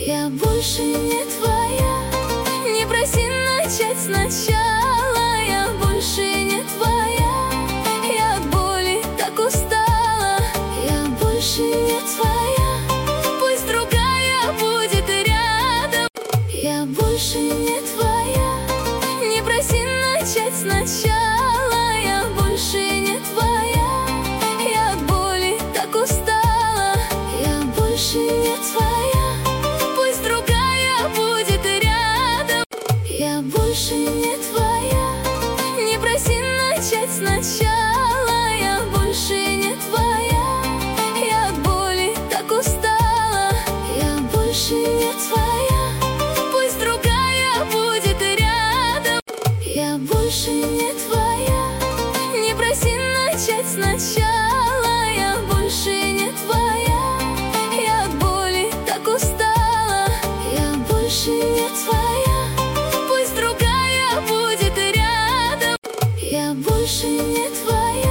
Я больше не твоя. Не проси начать сначала. Я больше не твоя. Я от боли так устала. Я больше не твоя. Пусть другая будет рядом. Я больше не твоя. Не проси начать сначала. Я больше не твоя. Я от боли так устала. Я больше не твоя. Пусть другая будет рядом. Я больше не твоя. Не проси начать сначала. Я больше не твоя. Я от боли так устала. Я больше не твоя. Пусть другая будет рядом. Я больше не твоя. Не проси начать сначала. Я больше не твоя. Я от боли так устала. Я больше не твоя. Пусть другая будет рядом. Я больше не твоя.